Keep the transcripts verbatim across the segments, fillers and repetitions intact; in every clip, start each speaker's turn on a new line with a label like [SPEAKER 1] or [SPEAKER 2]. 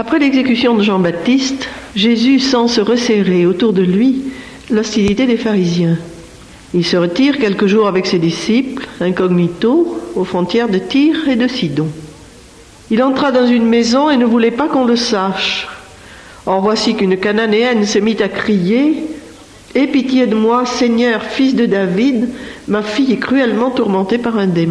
[SPEAKER 1] Après l'exécution de Jean-Baptiste, Jésus sent se resserrer autour de lui l'hostilité des pharisiens. Il se retire quelques jours avec ses disciples, incognito, aux frontières de Tyr et de Sidon. Il entra dans une maison et ne voulait pas qu'on le sache. Or voici qu'une Cananéenne se mit à crier « Aie pitié de moi, Seigneur, fils de David, ma fille est cruellement tourmentée par un démon. »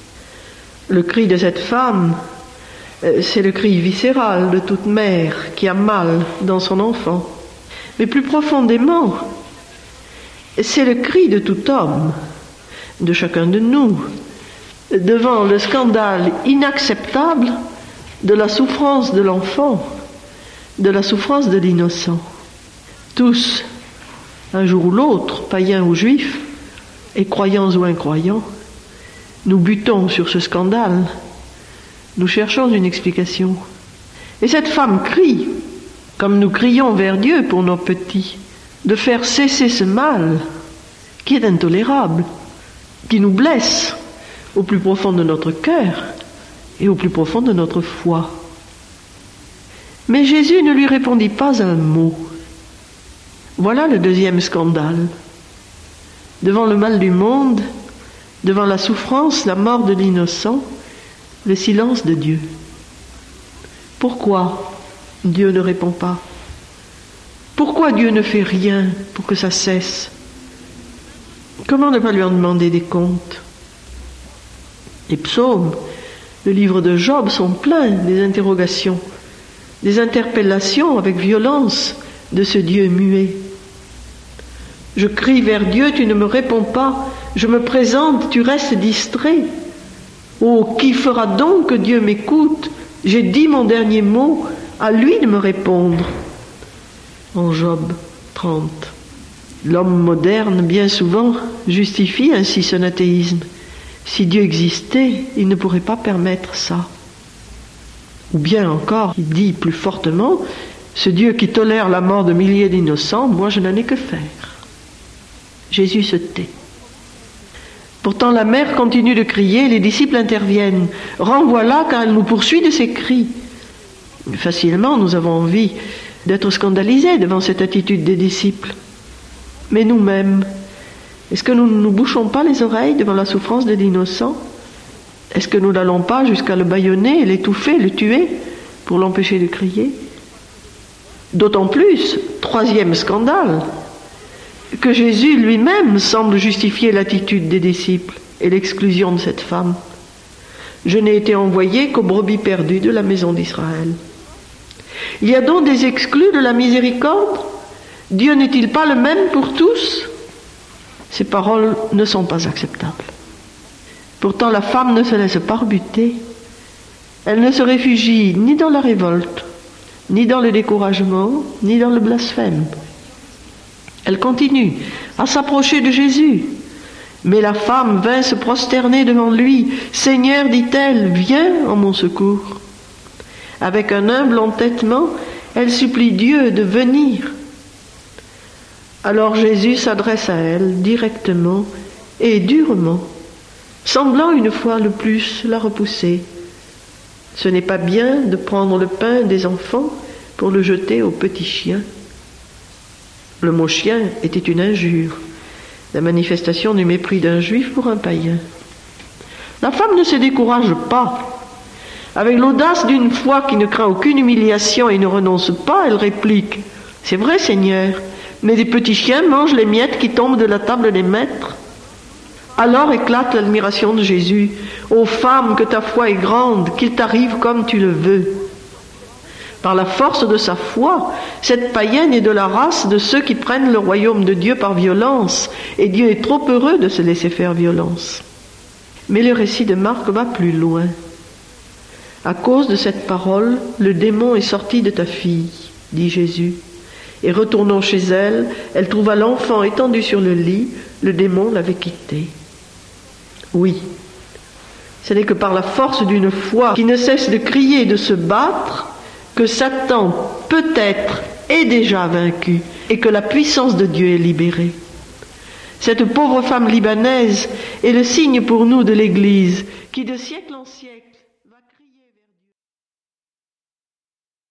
[SPEAKER 1] Le cri de cette femme, c'est le cri viscéral de toute mère qui a mal dans son enfant. Mais plus profondément, c'est le cri de tout homme, de chacun de nous, devant le scandale inacceptable de la souffrance de l'enfant, de la souffrance de l'innocent. Tous, un jour ou l'autre, païens ou juifs, et croyants ou incroyants, nous butons sur ce scandale. Nous cherchons une explication. Et cette femme crie, comme nous crions vers Dieu pour nos petits, de faire cesser ce mal qui est intolérable, qui nous blesse au plus profond de notre cœur et au plus profond de notre foi. Mais Jésus ne lui répondit pas un mot. Voilà le deuxième scandale. Devant le mal du monde, devant la souffrance, la mort de l'innocent, le silence de Dieu. Pourquoi Dieu ne répond pas? Pourquoi Dieu ne fait rien pour que ça cesse? Comment ne pas lui en demander des comptes? Les psaumes, le livre de Job sont pleins des interrogations, des interpellations avec violence de ce Dieu muet. Je crie vers Dieu, tu ne me réponds pas. Je me présente, tu restes distrait. Oh, qui fera donc que Dieu m'écoute? J'ai dit mon dernier mot, à lui de me répondre. En Job trente. L'homme moderne, bien souvent, justifie ainsi son athéisme. Si Dieu existait, il ne pourrait pas permettre ça. Ou bien encore, il dit plus fortement, ce Dieu qui tolère la mort de milliers d'innocents, moi je n'en ai que faire. Jésus se tait. Pourtant la mère continue de crier, les disciples interviennent. Renvoie-la car elle nous poursuit de ses cris. Facilement, nous avons envie d'être scandalisés devant cette attitude des disciples. Mais nous-mêmes, est-ce que nous ne nous bouchons pas les oreilles devant la souffrance de l'innocent? Est-ce que nous n'allons pas jusqu'à le bâillonner, l'étouffer, le tuer, pour l'empêcher de crier? D'autant plus, troisième scandale, que Jésus lui-même semble justifier l'attitude des disciples et l'exclusion de cette femme. Je n'ai été envoyé qu'aux brebis perdues de la maison d'Israël. Il y a donc des exclus de la miséricorde? Dieu n'est-il pas le même pour tous? Ces paroles ne sont pas acceptables. Pourtant la femme ne se laisse pas rebuter. Elle ne se réfugie ni dans la révolte, ni dans le découragement, ni dans le blasphème. Elle continue à s'approcher de Jésus. Mais la femme vint se prosterner devant lui. « Seigneur, dit-elle, viens en mon secours. » Avec un humble entêtement, elle supplie Dieu de venir. Alors Jésus s'adresse à elle directement et durement, semblant une fois de plus la repousser. Ce n'est pas bien de prendre le pain des enfants pour le jeter aux petits chiens. Le mot chien était une injure, la manifestation du mépris d'un juif pour un païen. La femme ne se décourage pas. Avec l'audace d'une foi qui ne craint aucune humiliation et ne renonce pas, elle réplique « C'est vrai, Seigneur, mais les petits chiens mangent les miettes qui tombent de la table des maîtres. » Alors éclate l'admiration de Jésus. « Ô femme, que ta foi est grande, qu'il t'arrive comme tu le veux. » Par la force de sa foi, cette païenne est de la race de ceux qui prennent le royaume de Dieu par violence, et Dieu est trop heureux de se laisser faire violence. Mais le récit de Marc va plus loin. À cause de cette parole, le démon est sorti de ta fille, dit Jésus. Et retournant chez elle, elle trouva l'enfant étendu sur le lit, le démon l'avait quitté. Oui, ce n'est que par la force d'une foi qui ne cesse de crier et de se battre que Satan peut-être est déjà vaincu et que la puissance de Dieu est libérée. Cette pauvre femme libanaise est le signe pour nous de l'Église qui de siècle en siècle